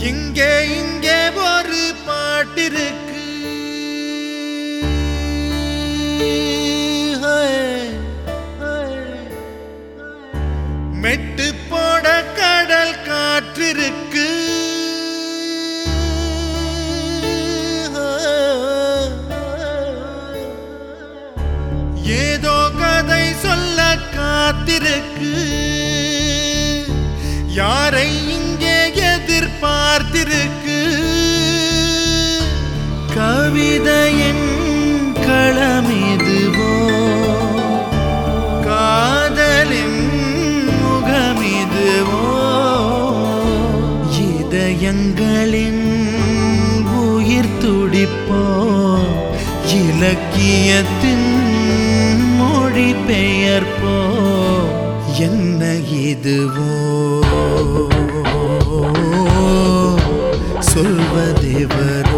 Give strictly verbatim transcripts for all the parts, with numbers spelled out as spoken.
இங்கே இங்கே ஒரு பாட்டிருக்கு, மெட்டு போட கடல் காற்றிருக்கு, ஏதோ கதை சொல்ல காத்திருக்கு, யாரை இங்கே எதிர்பார்த்திருக்கு. கவிதையின் களமிதுவோ, காதலின் முகமிதுவோ, இதயங்களின் உயிர் துடிப்போ, இலக்கியத்தின் மொழி பெயர்ப்போ, என்ன இதுவோ சொல்வதெவரோ,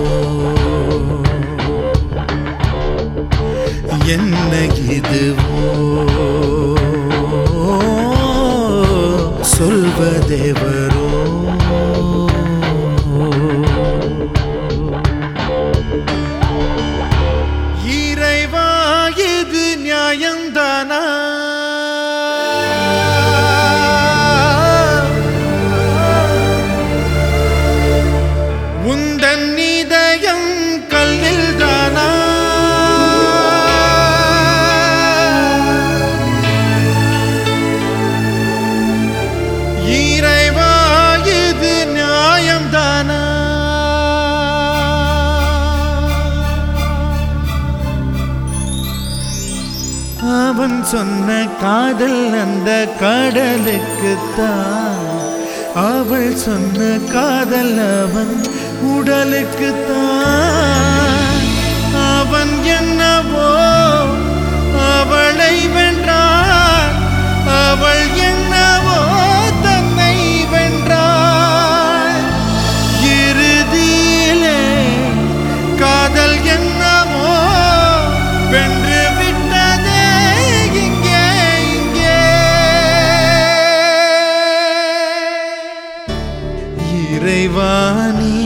என்ன இதுவோ சொல்வதெவரோ. இறைவா இது நியாயம்தானா? உந்தன் இதயம் கல்லில் தானா? இறைவா இது நியாயம்தானா? அவன் சொன்ன காதல் அந்த கடலுக்குத்தான், அவள் சொன்ன காதல் அவன் உடலுக்குத்தான். அவன் என்னவோ அவளை வென்றான், அவள் என்னவோ தன்னை வென்றாள். இறுதியிலே காதல் என்னவோ வென்று விட்டதே இங்கே இங்கே. இறைவானி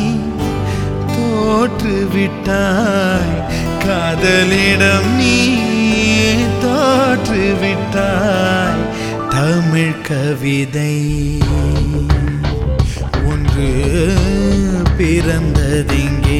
தோற்றுவிட்டாய், காதலிடம் நீ தோற்றுவிட்டாய். தமிழ் கவிதை ஒன்று பிறந்ததிங்கே.